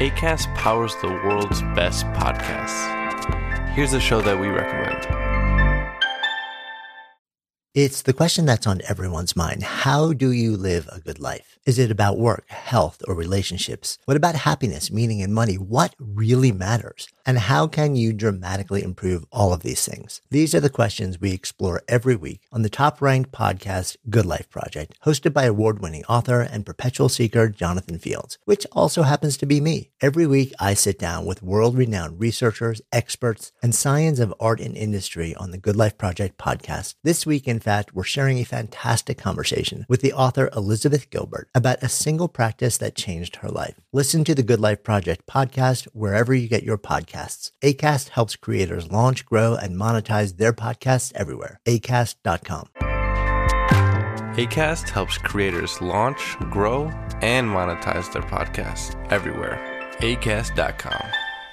Acast powers the world's best podcasts. Here's a show that we recommend. It's the question that's on everyone's mind. How do you live a good life? Is it about work, health, or relationships? What about happiness, meaning, and money? What really matters? And how can you dramatically improve all of these things? These are the questions we explore every week on the top-ranked podcast, Good Life Project, hosted by award-winning author and perpetual seeker Jonathan Fields, which also happens to be me. Every week, I sit down with world-renowned researchers, experts, and scions of art and industry on the Good Life Project podcast. This week, in fact, we're sharing a fantastic conversation with the author Elizabeth Gilbert about a single practice that changed her life. Listen to the Good Life Project podcast wherever you get your podcasts. Acast helps creators launch, grow, and monetize their podcasts everywhere. Acast.com. Acast helps creators launch, grow, and monetize their podcasts everywhere. Acast.com.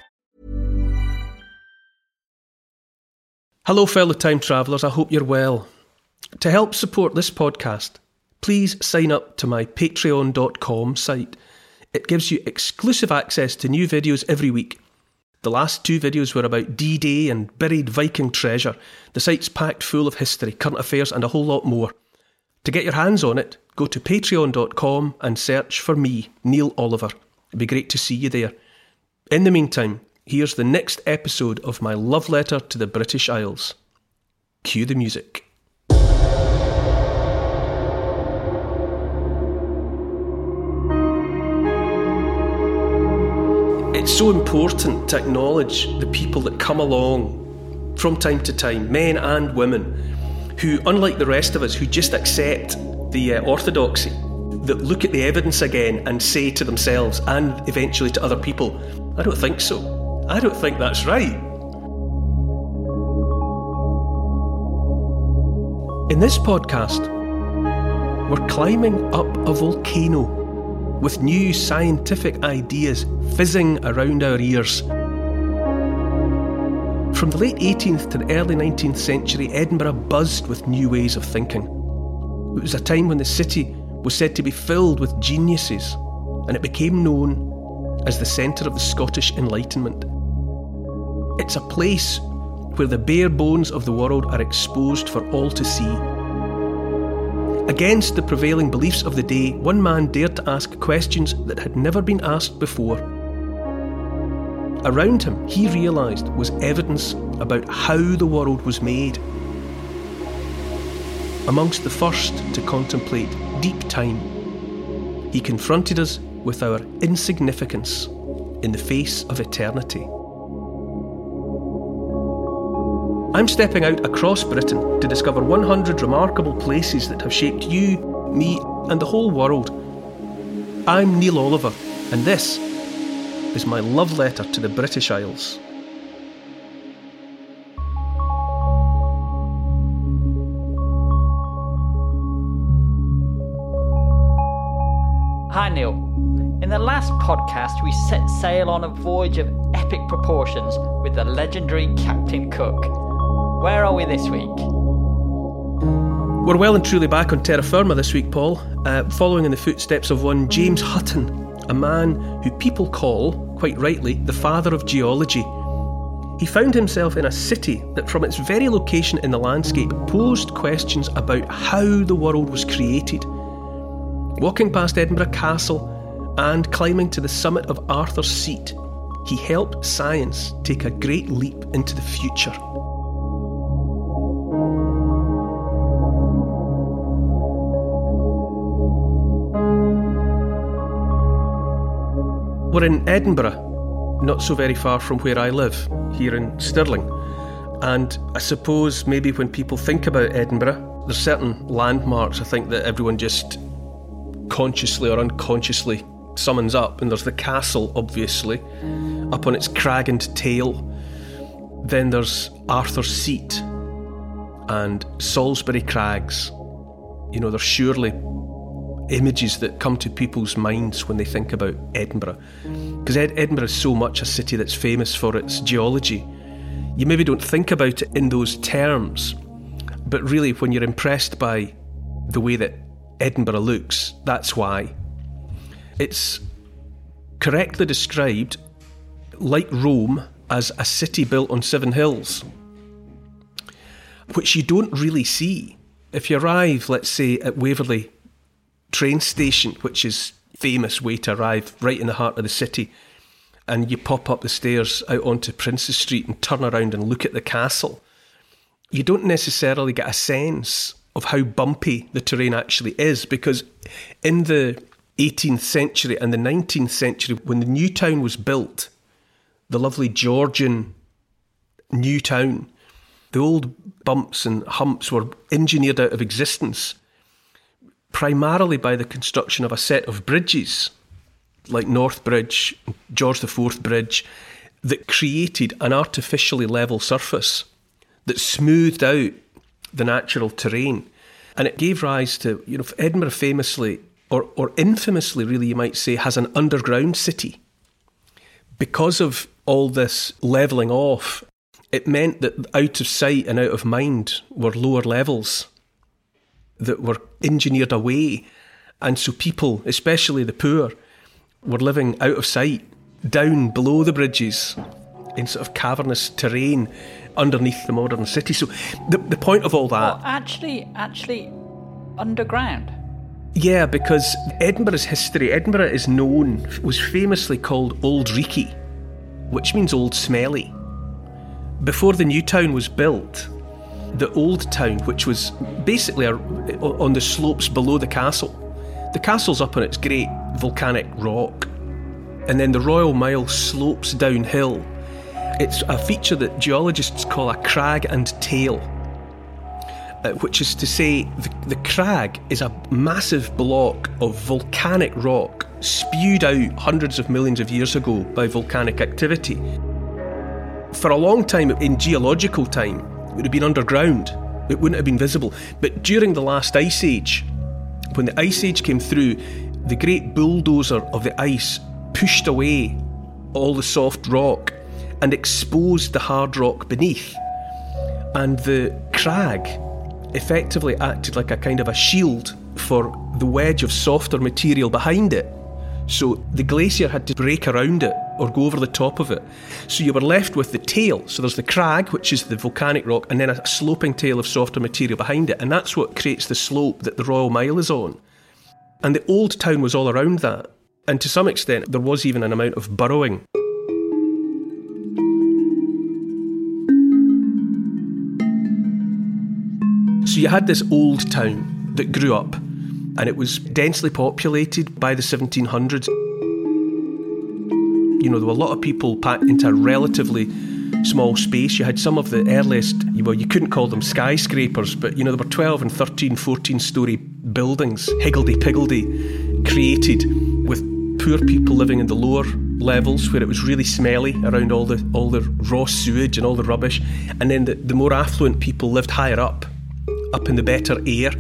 Hello, fellow time travellers. I hope you're well. To help support this podcast, please sign up to my patreon.com site. It gives you exclusive access to new videos every week. The last 2 videos were about D-Day and buried Viking treasure. The site's packed full of history, current affairs, and a whole lot more. To get your hands on it, go to patreon.com and search for me, Neil Oliver. It'd be great to see you there. In the meantime, here's the next episode of my love letter to the British Isles. Cue the music. It's so important to acknowledge the people that come along from time to time, men and women, who, unlike the rest of us, who just accept the orthodoxy, that look at the evidence again and say to themselves and eventually to other people, I don't think so. I don't think that's right. In this podcast, we're climbing up a volcano with new scientific ideas fizzing around our ears. From the late 18th to the early 19th century, Edinburgh buzzed with new ways of thinking. It was a time when the city was said to be filled with geniuses, and it became known as the centre of the Scottish Enlightenment. It's a place where the bare bones of the world are exposed for all to see. Against the prevailing beliefs of the day, one man dared to ask questions that had never been asked before. Around him, he realised, was evidence about how the world was made. Amongst the first to contemplate deep time, he confronted us with our insignificance in the face of eternity. I'm stepping out across Britain to discover 100 remarkable places that have shaped you, me, and the whole world. I'm Neil Oliver, and this is my love letter to the British Isles. Hi Neil. In the last podcast we set sail on a voyage of epic proportions with the legendary Captain Cook. Where are we this week? We're well and truly back on terra firma this week, Paul, following in the footsteps of one James Hutton, a man who people call, quite rightly, the father of geology. He found himself in a city that from its very location in the landscape posed questions about how the world was created. Walking past Edinburgh Castle and climbing to the summit of Arthur's Seat, he helped science take a great leap into the future. We're in Edinburgh, not so very far from where I live, here in Stirling. And I suppose maybe when people think about Edinburgh, there's certain landmarks I think that everyone just consciously or unconsciously summons up. And there's the castle, obviously, up on its crag and tail. Then there's Arthur's Seat and Salisbury Crags. You know, there's surely images that come to people's minds when they think about Edinburgh. Because Edinburgh is so much a city that's famous for its geology. You maybe don't think about it in those terms, but really when you're impressed by the way that Edinburgh looks, that's why. It's correctly described, like Rome, as a city built on 7 hills, which you don't really see. If you arrive, let's say, at Waverley train station, which is a famous way to arrive right in the heart of the city, and you pop up the stairs out onto Princes Street and turn around and look at the castle, you don't necessarily get a sense of how bumpy the terrain actually is, because in the 18th century and the 19th century, when the new town was built, the lovely Georgian new town, the old bumps and humps were engineered out of existence primarily by the construction of a set of bridges like North Bridge, George IV Bridge, that created an artificially level surface that smoothed out the natural terrain. And it gave rise to, Edinburgh famously, or infamously really you might say, has an underground city. Because of all this levelling off, it meant that out of sight and out of mind were lower levels that were engineered away. And so people, especially the poor, were living out of sight, down below the bridges, in sort of cavernous terrain underneath the modern city. So the point of all that... Well, actually underground? Yeah, because Edinburgh's history, Edinburgh is known, was famously called Old Reekie, which means old smelly. Before the new town was built, the old town, which was basically on the slopes below the castle's up on its great volcanic rock, and then the Royal Mile slopes downhill. It's a feature that geologists call a crag and tail, which is to say the crag is a massive block of volcanic rock spewed out hundreds of millions of years ago by volcanic activity. For a long time, in geological time, it would have been underground. It wouldn't have been visible. But during the last ice age, when the ice age came through, the great bulldozer of the ice pushed away all the soft rock and exposed the hard rock beneath. And the crag effectively acted like a kind of a shield for the wedge of softer material behind it. So the glacier had to break around it or go over the top of it. So you were left with the tail. So there's the crag, which is the volcanic rock, and then a sloping tail of softer material behind it. And that's what creates the slope that the Royal Mile is on. And the old town was all around that. And to some extent, there was even an amount of burrowing. So you had this old town that grew up, and it was densely populated by the 1700s. There were a lot of people packed into a relatively small space. You had some of the earliest, you couldn't call them skyscrapers, but there were 12 and 13, 14-storey buildings, higgledy-piggledy, created with poor people living in the lower levels where it was really smelly around all the raw sewage and all the rubbish. And then the more affluent people lived higher up in the better air.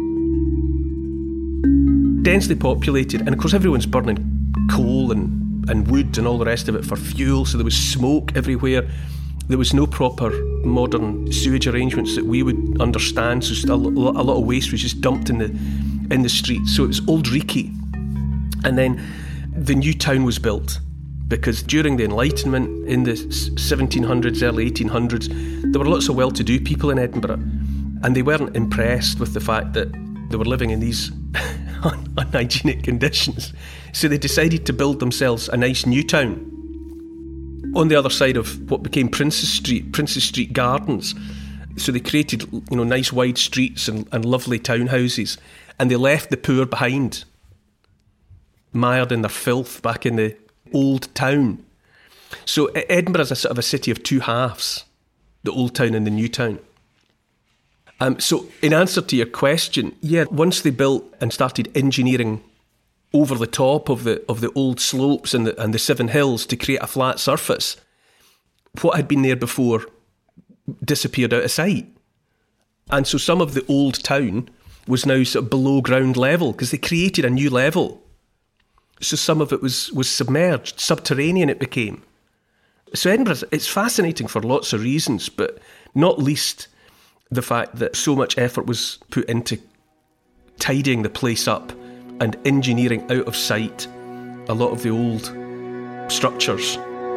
Densely populated, and of course everyone's burning coal and wood and all the rest of it for fuel, so there was smoke everywhere. There was no proper modern sewage arrangements that we would understand, so a lot of waste was just dumped in the street. So it was Old Reekie. And then the new town was built, because during the Enlightenment in the 1700s, early 1800s, there were lots of well-to-do people in Edinburgh, and they weren't impressed with the fact that they were living in these unhygienic conditions. So they decided to build themselves a nice new town on the other side of what became Princes Street Gardens. So they created, nice wide streets and lovely townhouses, and they left the poor behind, mired in their filth back in the old town. So Edinburgh is a sort of a city of two halves, the old town and the new town. So in answer to your question, once they built and started engineering over the top of the old slopes and the 7 hills to create a flat surface, what had been there before disappeared out of sight. And so some of the old town was now sort of below ground level because they created a new level. So some of it was submerged, subterranean it became. So Edinburgh, it's fascinating for lots of reasons, but not least the fact that so much effort was put into tidying the place up and engineering out of sight a lot of the old structures.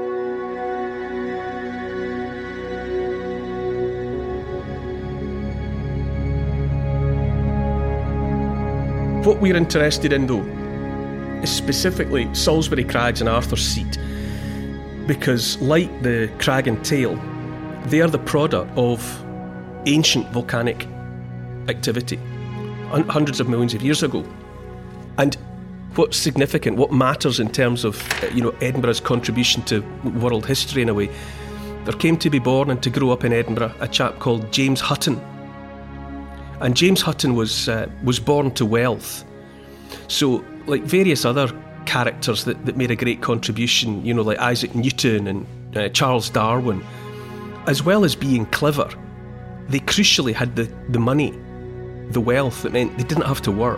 What we're interested in, though, is specifically Salisbury Crags and Arthur's Seat, because, like the Crag and Tail, they are the product of ancient volcanic activity hundreds of millions of years ago. And what's significant, what matters in terms of Edinburgh's contribution to world history in a way, there came to be born and to grow up in Edinburgh a chap called James Hutton. And James Hutton was born to wealth. So, like various other characters that made a great contribution, like Isaac Newton and Charles Darwin, as well as being clever, they crucially had the money, the wealth that meant they didn't have to work.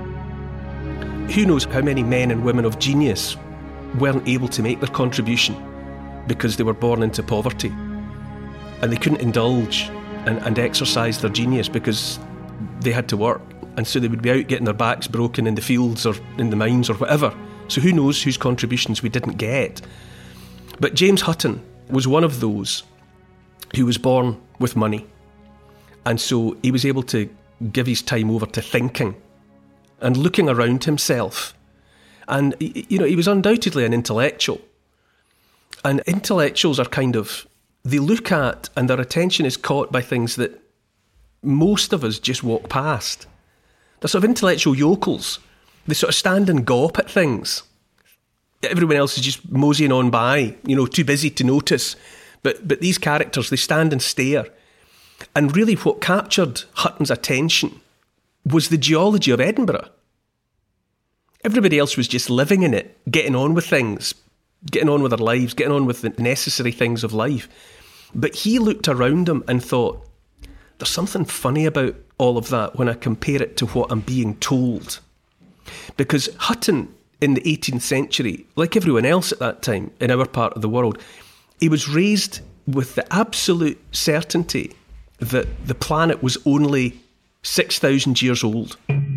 Who knows how many men and women of genius weren't able to make their contribution because they were born into poverty and they couldn't indulge and exercise their genius because they had to work, and so they would be out getting their backs broken in the fields or in the mines or whatever. So who knows whose contributions we didn't get. But James Hutton was one of those who was born with money, and so he was able to give his time over to thinking and looking around himself. And he was undoubtedly an intellectual, and intellectuals are they look at and their attention is caught by things that most of us just walk past. They're sort of intellectual yokels. They sort of stand and gawp at things. Everyone else is just moseying on by, too busy to notice. But these characters, they stand and stare. And really what captured Hutton's attention was the geology of Edinburgh. Everybody else was just living in it, getting on with things, getting on with their lives, getting on with the necessary things of life. But he looked around him and thought, there's something funny about all of that when I compare it to what I'm being told. Because Hutton in the 18th century, like everyone else at that time in our part of the world, he was raised with the absolute certainty that the planet was only 6,000 years old.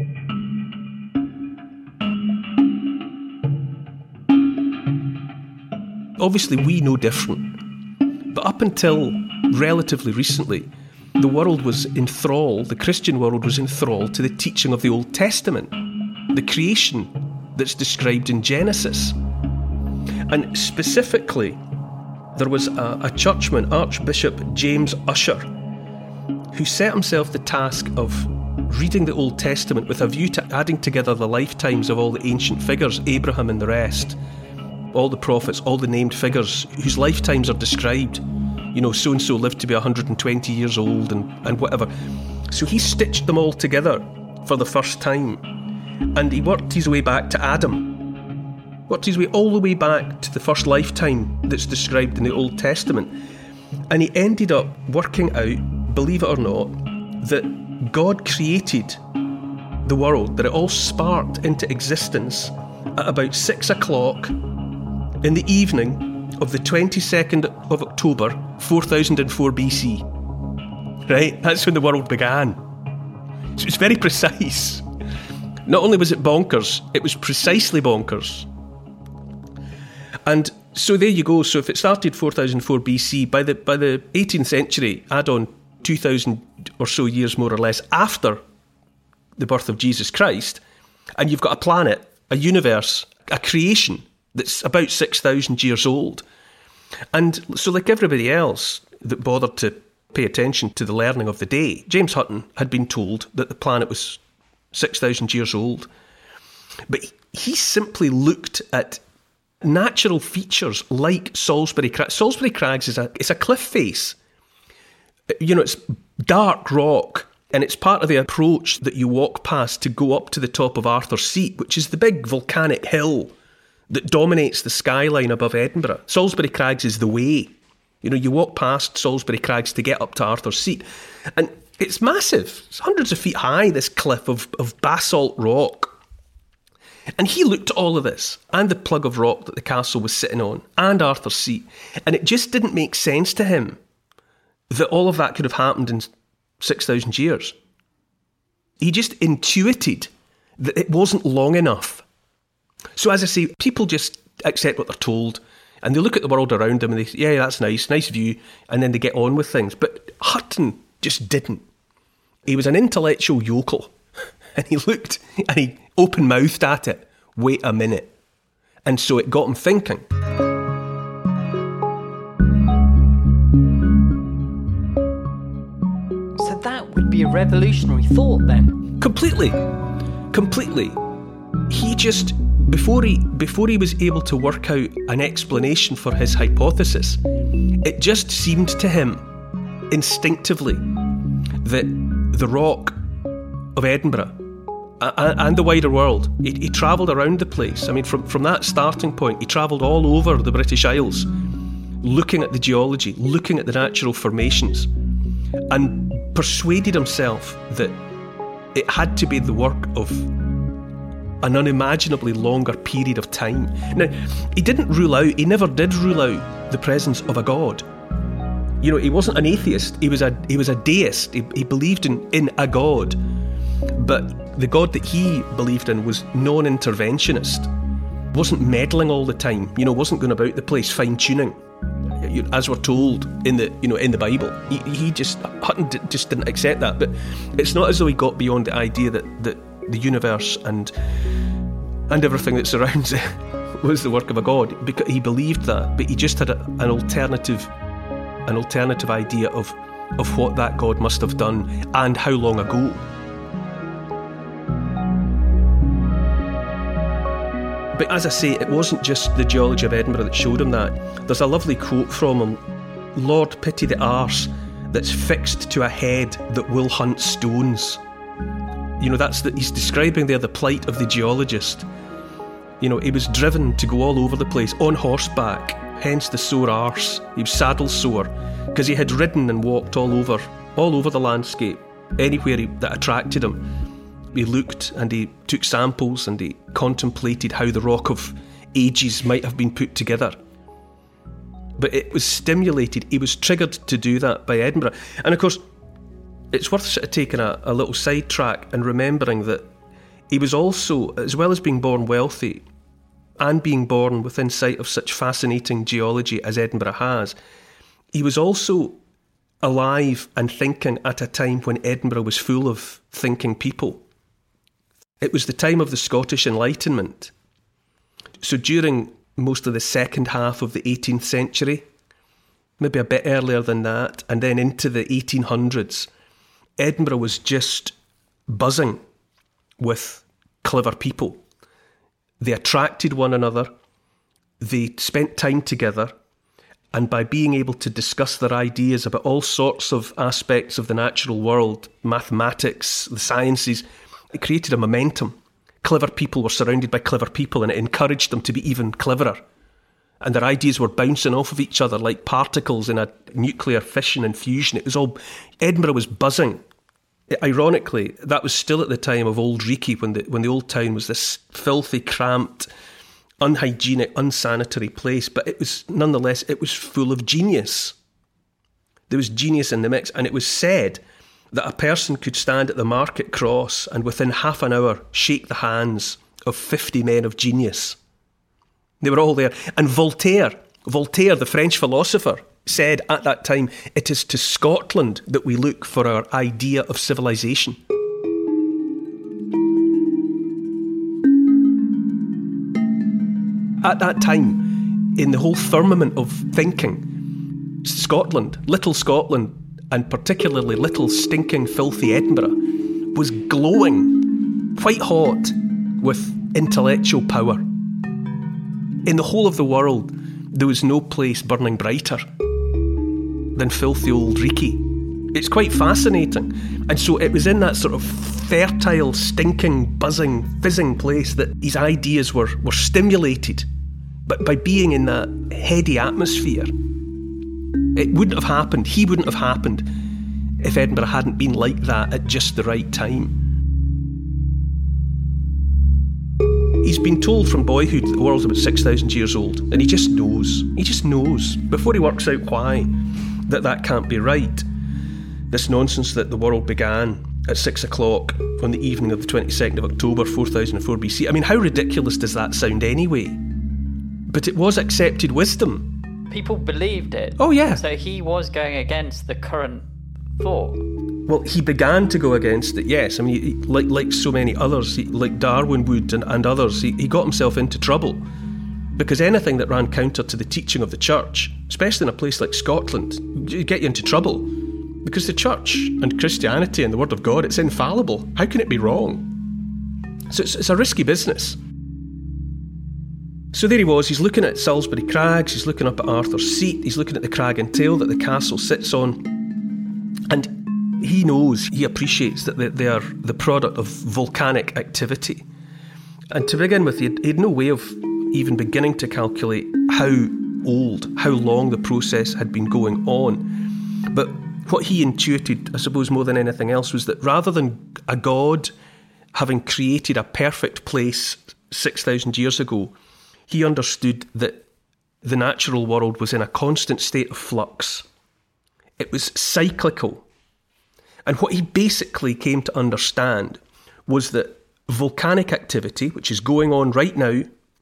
Obviously, we know different. But up until relatively recently, the world was enthralled, the Christian world was enthralled to the teaching of the Old Testament, the creation that's described in Genesis. And specifically, there was a churchman, Archbishop James Ussher, who set himself the task of reading the Old Testament with a view to adding together the lifetimes of all the ancient figures, Abraham and the rest, all the prophets, all the named figures whose lifetimes are described. So-and-so lived to be 120 years old and whatever. So he stitched them all together for the first time. And he worked his way back to Adam. Worked his way all the way back to the first lifetime that's described in the Old Testament. And he ended up working out, believe it or not, that God created the world, that it all sparked into existence at about 6 o'clock in the evening of the 22nd of October, 4004 BC. Right? That's when the world began. So it's very precise. Not only was it bonkers, it was precisely bonkers. And so there you go. So if it started 4004 BC, by the 18th century, add on 2,000 or so years more or less after the birth of Jesus Christ, and you've got a planet, a universe, a creation that's about 6,000 years old. And so like everybody else that bothered to pay attention to the learning of the day, James Hutton had been told that the planet was 6,000 years old. But he simply looked at natural features like Salisbury Crags. Salisbury Crags is a cliff face. It's dark rock, and it's part of the approach that you walk past to go up to the top of Arthur's Seat, which is the big volcanic hill that dominates the skyline above Edinburgh. Salisbury Crags is the way. You walk past Salisbury Crags to get up to Arthur's Seat. And it's massive. It's hundreds of feet high, this cliff of basalt rock. And he looked at all of this, and the plug of rock that the castle was sitting on, and Arthur's Seat, and it just didn't make sense to him that all of that could have happened in 6,000 years. He just intuited that it wasn't long enough. So as I say, people just accept what they're told. And they look at the world around them and they say, yeah, that's nice view. And then they get on with things. But Hutton just didn't. He was an intellectual yokel. And he looked and he open-mouthed at it. Wait a minute. And so it got him thinking. So that would be a revolutionary thought then? Completely. He just, before he was able to work out an explanation for his hypothesis, it just seemed to him instinctively that the Rock of Edinburgh and the wider world, he travelled around the place. I mean, from that starting point, he travelled all over the British Isles, looking at the geology, looking at the natural formations, and persuaded himself that it had to be the work of an unimaginably longer period of time. Now, he never did rule out the presence of a god. You know, he wasn't an atheist, he was a deist. He believed in a god. But the god that he believed in was non-interventionist, wasn't meddling all the time, wasn't going about the place fine-tuning, as we're told in the Bible. Hutton just didn't accept that. But it's not as though he got beyond the idea that the universe and everything that surrounds it was the work of a god, because he believed that, but he just had an alternative idea of what that god must have done and how long ago. But as I say, it wasn't just the geology of Edinburgh that showed him that. There's a lovely quote from him: "Lord pity the arse that's fixed to a head that will hunt stones." He's describing there the plight of the geologist. He was driven to go all over the place on horseback, hence the sore arse. He was saddle sore because he had ridden and walked all over the landscape, anywhere that attracted him. He looked and he took samples and he contemplated how the Rock of Ages might have been put together. But it was stimulated, he was triggered to do that by Edinburgh. And of course, it's worth sort of taking a little sidetrack and remembering that he was also, as well as being born wealthy and being born within sight of such fascinating geology as Edinburgh has, he was also alive and thinking at a time when Edinburgh was full of thinking people. It was the time of the Scottish Enlightenment. So during most of the second half of the 18th century, maybe a bit earlier than that, and then into the 1800s, Edinburgh was just buzzing with clever people. They attracted one another, they spent time together, and by being able to discuss their ideas about all sorts of aspects of the natural world, mathematics, the sciences, it created a momentum. Clever people were surrounded by clever people, and it encouraged them to be even cleverer. And their ideas were bouncing off of each other like particles in a nuclear fission and fusion. Edinburgh was buzzing. Ironically, that was still at the time of Old Reekie, when the old town was this filthy, cramped, unhygienic, unsanitary place. But it was full of genius. There was genius in the mix, and it was said that a person could stand at the market cross and within half an hour shake the hands of 50 men of genius. They were all there. And Voltaire, the French philosopher, said at that time, "It is to Scotland that we look for our idea of civilization." At that time, in the whole firmament of thinking, Scotland, little Scotland, and particularly little stinking filthy Edinburgh, was glowing, white hot, with intellectual power. In the whole of the world, there was no place burning brighter than filthy Old Reekie. It's quite fascinating. And so it was in that sort of fertile, stinking, buzzing, fizzing place that his ideas were stimulated. But by being in that heady atmosphere, it wouldn't have happened. He wouldn't have happened if Edinburgh hadn't been like that at just the right time. He's been told from boyhood that the world's about 6,000 years old, and he just knows. He just knows, before he works out why, that can't be right. This nonsense that the world began at 6 o'clock on the evening of the 22nd of October 4004 BC. I mean, how ridiculous does that sound anyway? But it was accepted wisdom. People believed it. Oh, yeah. So he was going against the current thought. Well, he began to go against it, yes. I mean, like so many others, like Darwin would and others, he got himself into trouble. Because anything that ran counter to the teaching of the church, especially in a place like Scotland, would get you into trouble. Because the church and Christianity and the Word of God, it's infallible. How can it be wrong? So it's a risky business. So there he was, he's looking at Salisbury Crags, he's looking up at Arthur's Seat, he's looking at the crag and tail that the castle sits on. And he knows, he appreciates that they are the product of volcanic activity. And to begin with, he had no way of even beginning to calculate how long the process had been going on. But what he intuited, I suppose more than anything else, was that rather than a god having created a perfect place 6,000 years ago, he understood that the natural world was in a constant state of flux. It was cyclical. And what he basically came to understand was that volcanic activity, which is going on right now,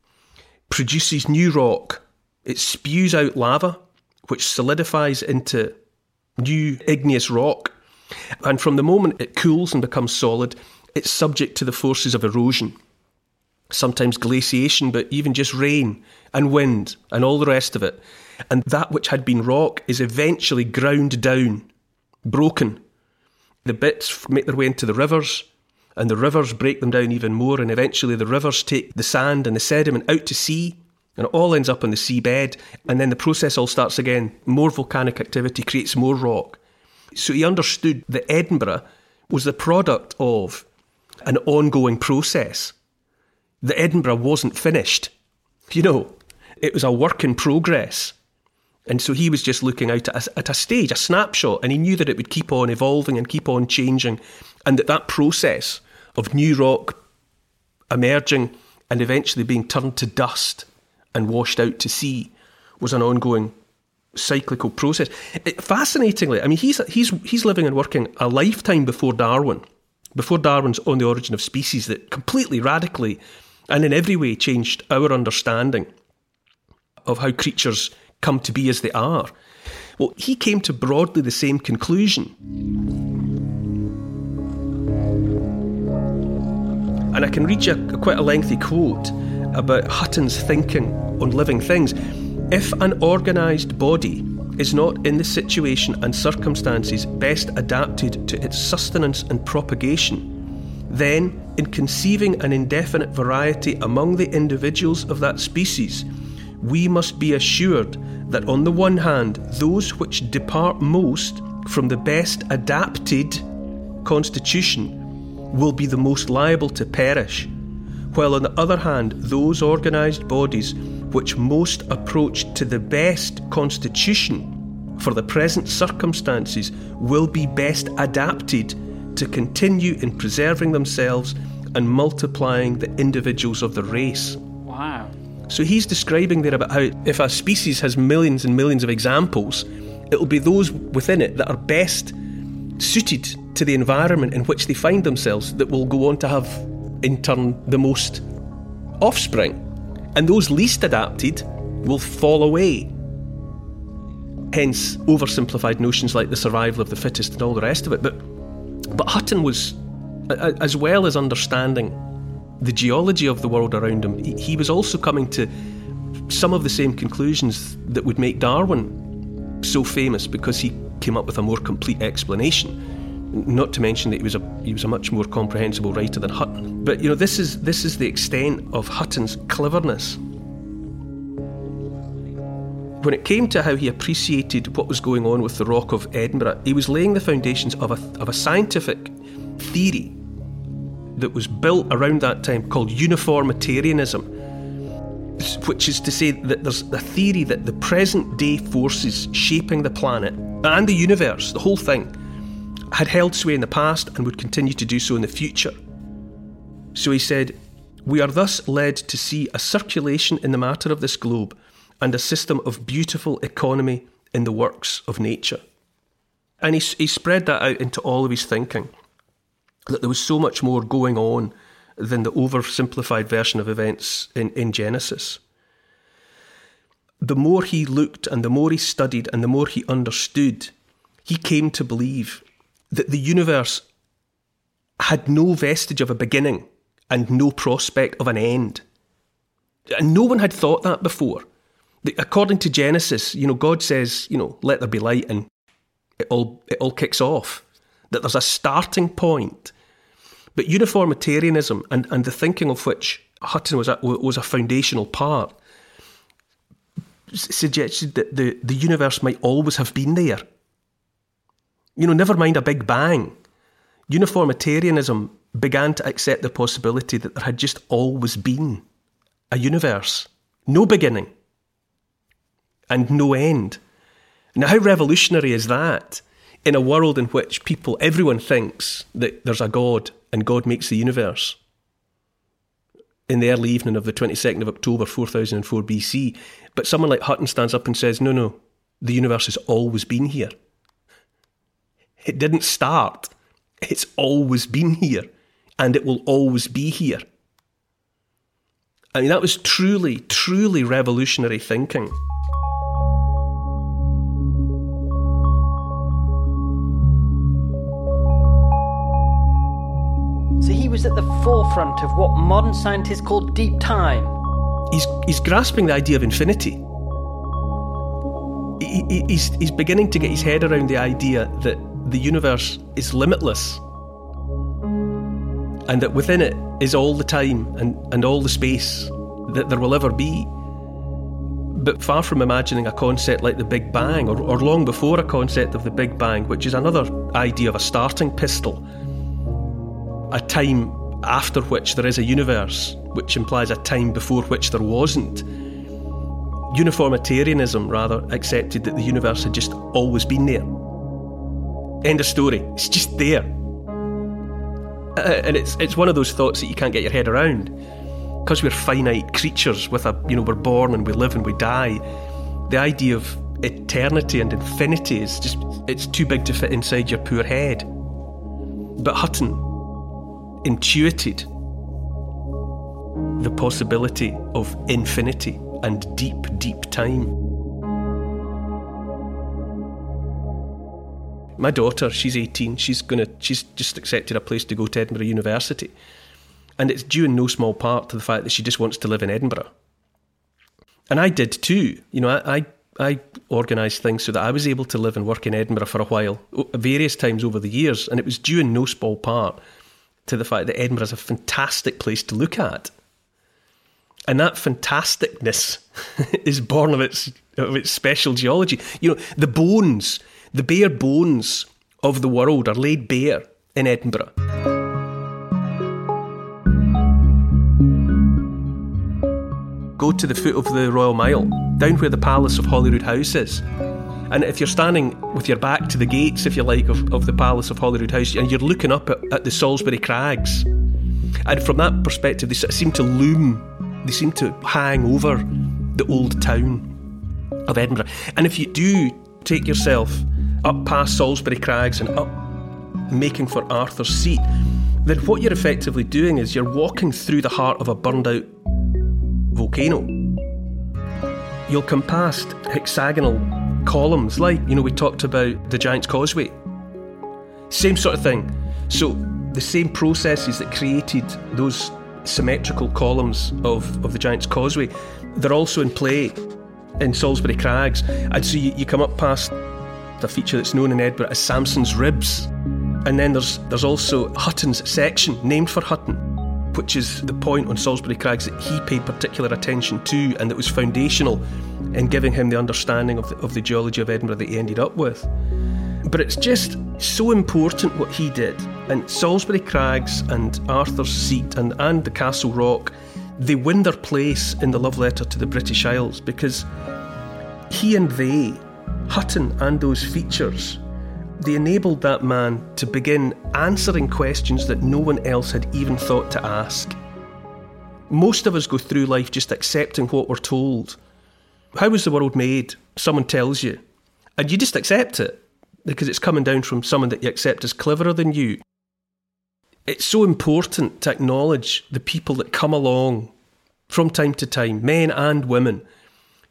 produces new rock. It spews out lava, which solidifies into new igneous rock. And from the moment it cools and becomes solid, it's subject to the forces of erosion. Sometimes glaciation, but even just rain and wind and all the rest of it. And that which had been rock is eventually ground down, broken. The bits make their way into the rivers, and the rivers break them down even more, and eventually the rivers take the sand and the sediment out to sea, and it all ends up on the seabed, and then the process all starts again. More volcanic activity creates more rock. So he understood that Edinburgh was the product of an ongoing process. That Edinburgh wasn't finished. You know, it was a work in progress. And so he was just looking out at a stage, a snapshot, and he knew that it would keep on evolving and keep on changing, and that process of new rock emerging and eventually being turned to dust and washed out to sea was an ongoing cyclical process. Fascinatingly, I mean, he's living and working a lifetime before Darwin's On the Origin of Species, that completely radically and in every way changed our understanding of how creatures come to be as they are. Well, he came to broadly the same conclusion. And I can read you quite a lengthy quote about Hutton's thinking on living things. If an organised body is not in the situation and circumstances best adapted to its sustenance and propagation, then, in conceiving an indefinite variety among the individuals of that species, we must be assured that on the one hand, those which depart most from the best adapted constitution will be the most liable to perish, while on the other hand, those organised bodies which most approach to the best constitution for the present circumstances will be best adapted to continue in preserving themselves and multiplying the individuals of the race. Wow. So he's describing there about how if a species has millions and millions of examples, it'll be those within it that are best suited to the environment in which they find themselves that will go on to have, in turn, the most offspring. And those least adapted will fall away. Hence, oversimplified notions like the survival of the fittest and all the rest of it. But Hutton was, as well as understanding the geology of the world around him, he was also coming to some of the same conclusions that would make Darwin so famous, because he came up with a more complete explanation. Not to mention that he was a much more comprehensible writer than Hutton. But this is the extent of Hutton's cleverness. When it came to how he appreciated what was going on with the Rock of Edinburgh, he was laying the foundations of a scientific theory that was built around that time called uniformitarianism, which is to say that there's a theory that the present day forces shaping the planet and the universe, the whole thing, had held sway in the past and would continue to do so in the future. So he said, "We are thus led to see a circulation in the matter of this globe and a system of beautiful economy in the works of nature." And he spread that out into all of his thinking, that there was so much more going on than the oversimplified version of events in Genesis. the more he looked and the more he studied and the more he understood, he came to believe that the universe had no vestige of a beginning and no prospect of an end. And no one had thought that before. According to Genesis, God says, let there be light, and it all kicks off. That there's a starting point. But uniformitarianism, and the thinking of which Hutton was a foundational part, suggested that the universe might always have been there. Never mind a Big Bang. Uniformitarianism began to accept the possibility that there had just always been a universe. No beginning and no end. Now, how revolutionary is that in a world in which everyone thinks that there's a God and God makes the universe? In the early evening of the 22nd of October 4004 BC, but someone like Hutton stands up and says, no, the universe has always been here. It didn't start. It's always been here, and it will always be here. I mean, that was truly, truly revolutionary thinking. So he was at the forefront of what modern scientists call deep time. He's grasping the idea of infinity. He's beginning to get his head around the idea that the universe is limitless and that within it is all the time and all the space that there will ever be. But far from imagining a concept like the Big Bang, or long before a concept of the Big Bang, which is another idea of a starting pistol, a time after which there is a universe, which implies a time before which there wasn't. Uniformitarianism, rather, accepted that the universe had just always been there. End of story. It's just there. And it's one of those thoughts that you can't get your head around. Because we're finite creatures we're born and we live and we die. The idea of eternity and infinity is just, it's too big to fit inside your poor head. But Hutton intuited the possibility of infinity and deep, deep time. My daughter, she's 18, she's just accepted a place to go to Edinburgh University. And it's due in no small part to the fact that she just wants to live in Edinburgh. And I did too. I organised things so that I was able to live and work in Edinburgh for a while, various times over the years, and it was due in no small part to the fact that Edinburgh is a fantastic place to look at. And that fantasticness is born of its special geology. The bones, the bare bones of the world are laid bare in Edinburgh. Go to the foot of the Royal Mile, down where the Palace of Holyrood House is. And if you're standing with your back to the gates, if you like, of the Palace of Holyrood House, and you're looking up at the Salisbury Crags, and from that perspective, they seem to loom, they seem to hang over the old town of Edinburgh. And if you do take yourself up past Salisbury Crags and up, making for Arthur's Seat, then what you're effectively doing is you're walking through the heart of a burned out volcano. You'll come past hexagonal columns like, we talked about the Giant's Causeway. Same sort of thing. So the same processes that created those symmetrical columns of the Giant's Causeway, they're also in play in Salisbury Crags. And so you come up past a feature that's known in Edinburgh as Samson's Ribs. And then there's also Hutton's section, named for Hutton, which is the point on Salisbury Crags that he paid particular attention to and that was foundational in giving him the understanding of the geology of Edinburgh that he ended up with. But it's just so important what he did. And Salisbury Crags and Arthur's Seat and the Castle Rock, they win their place in the love letter to the British Isles because he and they, Hutton and those features, they enabled that man to begin answering questions that no one else had even thought to ask. Most of us go through life just accepting what we're told. How was the world made? Someone tells you. And you just accept it because it's coming down from someone that you accept as cleverer than you. It's so important to acknowledge the people that come along from time to time, men and women,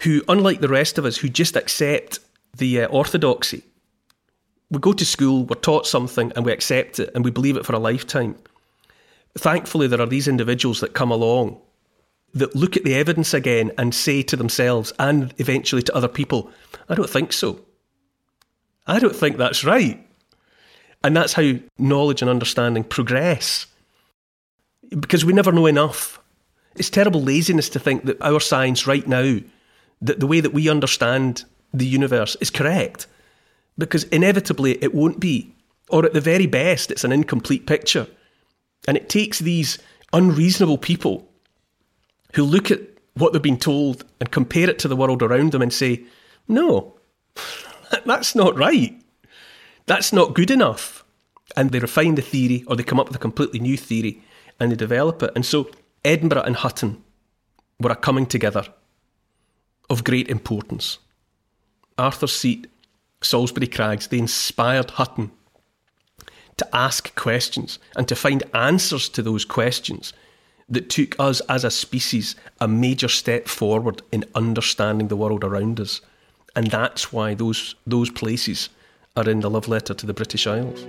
who, unlike the rest of us, who just accept the orthodoxy. We go to school, we're taught something, and we accept it, and we believe it for a lifetime. Thankfully, there are these individuals that come along that look at the evidence again and say to themselves, and eventually to other people, I don't think so. I don't think that's right. And that's how knowledge and understanding progress. Because we never know enough. It's terrible laziness to think that our science right now, that the way that we understand the universe is correct. Because inevitably it won't be. Or at the very best, it's an incomplete picture. And it takes these unreasonable people who look at what they've been told and compare it to the world around them and say, no, that's not right. That's not good enough. And they refine the theory, or they come up with a completely new theory and they develop it. And so Edinburgh and Hutton were a coming together of great importance. Arthur's Seat, Salisbury Crags, they inspired Hutton to ask questions and to find answers to those questions that took us as a species a major step forward in understanding the world around us. And that's why those places are in the love letter to the British Isles.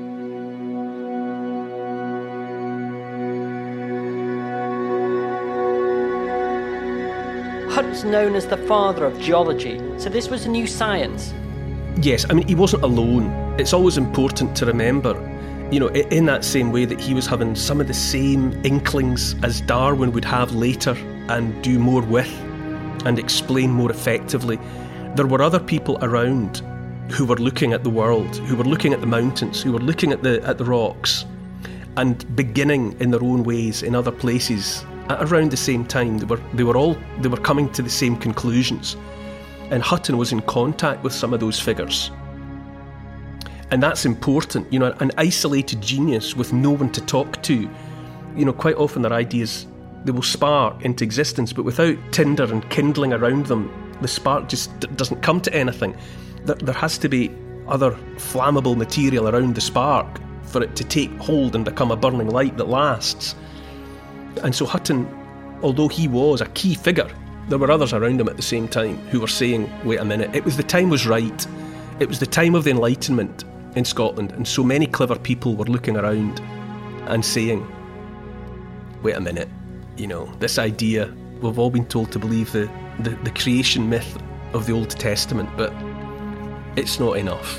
Hutton's known as the father of geology, so this was a new science. Yes, I mean, he wasn't alone. It's always important to remember, you know, in that same way that he was having some of the same inklings as Darwin would have later and do more with and explain more effectively. There were other people around who were looking at the world, who were looking at the mountains, who were looking at the rocks and beginning in their own ways in other places at around the same time. They were coming to the same conclusions. And Hutton was in contact with some of those figures. And that's important. You know, an isolated genius with no one to talk to, you know, quite often their ideas, they will spark into existence, but without tinder and kindling around them, the spark just doesn't come to anything. There has to be other flammable material around the spark for it to take hold and become a burning light that lasts. And so Hutton, although he was a key figure, there were others around him at the same time who were saying, wait a minute, the time was right. It was the time of the Enlightenment in Scotland, and so many clever people were looking around and saying, wait a minute, you know, this idea, we've all been told to believe the creation myth of the Old Testament, but it's not enough.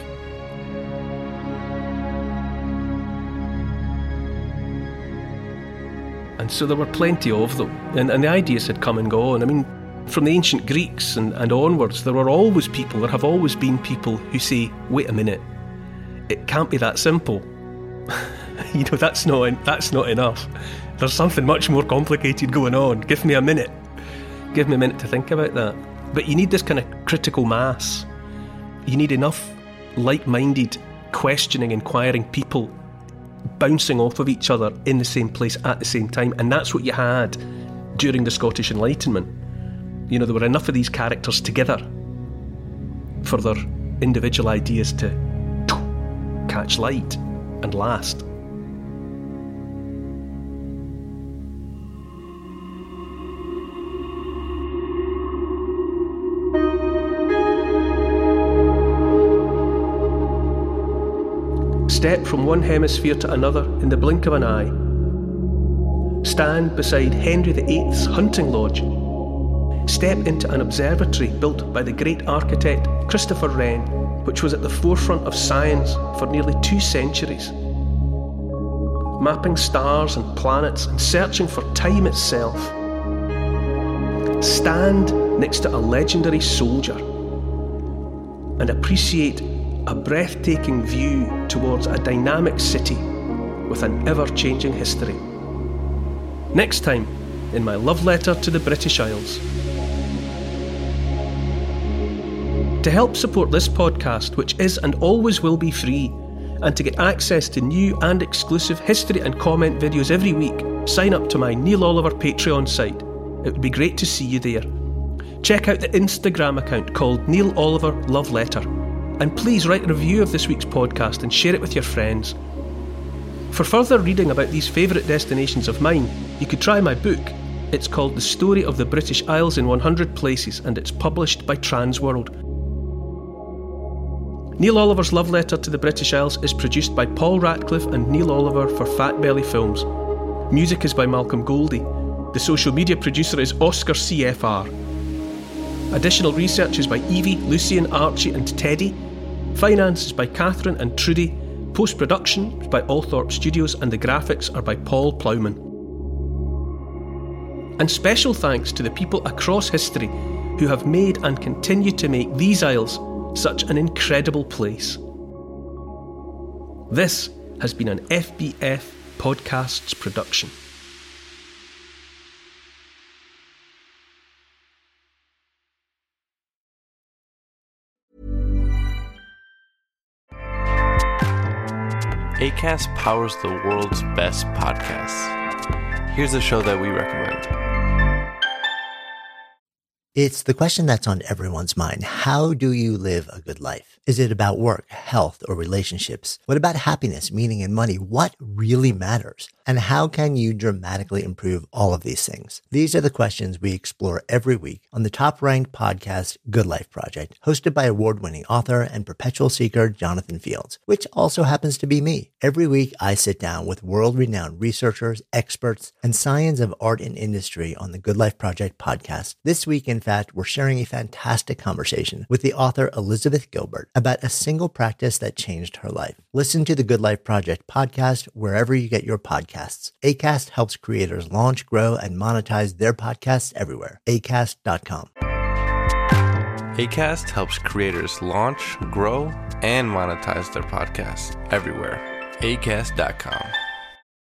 And so there were plenty of them, and the ideas had come and gone. I mean, from the ancient Greeks and onwards, there have always been people who say, wait a minute, it can't be that simple. You know, that's not enough. There's something much more complicated going on. Give me a minute to think about that. But you need this kind of critical mass. You need enough like-minded, questioning, inquiring people bouncing off of each other in the same place at the same time. And that's what you had during the Scottish Enlightenment. You know, there were enough of these characters together for their individual ideas to catch light and last. Step from one hemisphere to another in the blink of an eye. Stand beside Henry VIII's hunting lodge. Step into an observatory built by the great architect Christopher Wren, which was at the forefront of science for nearly 2 centuries. Mapping stars and planets and searching for time itself. Stand next to a legendary soldier and appreciate a breathtaking view towards a dynamic city with an ever-changing history. Next time, in my love letter to the British Isles. To help support this podcast, which is and always will be free, and to get access to new and exclusive history and comment videos every week, sign up to my Neil Oliver Patreon site. It would be great to see you there. Check out the Instagram account called Neil Oliver Love Letter. And please write a review of this week's podcast and share it with your friends. For further reading about these favourite destinations of mine, you could try my book, It's called The Story of the British Isles in 100 Places, and it's published by Transworld. Neil Oliver's love letter to the British Isles is produced by Paul Ratcliffe and Neil Oliver for Fat Belly Films. Music is by Malcolm Goldie. The social media producer is Oscar CFR. Additional research is by Evie, Lucian, Archie and Teddy. Finance is by Catherine and Trudy. Post-production is by Althorpe Studios, and the graphics are by Paul Plowman. And special thanks to the people across history who have made and continue to make these isles such an incredible place. This has been an FBF Podcasts production. Acast powers the world's best podcasts. Here's a show that we recommend. It's the question that's on everyone's mind. How do you live a good life? Is it about work, health, or relationships? What about happiness, meaning, and money? What really matters? And how can you dramatically improve all of these things? These are the questions we explore every week on the top-ranked podcast, Good Life Project, hosted by award-winning author and perpetual seeker Jonathan Fields, which also happens to be me. Every week, I sit down with world-renowned researchers, experts, and scions of art and industry on the Good Life Project podcast. This week, in fact, we're sharing a fantastic conversation with the author Elizabeth Gilbert about a single practice that changed her life. Listen to the Good Life Project podcast wherever you get your podcasts. Acast helps creators launch, grow, and monetize their podcasts everywhere. Acast.com. Acast helps creators launch, grow, and monetize their podcasts everywhere. Acast.com.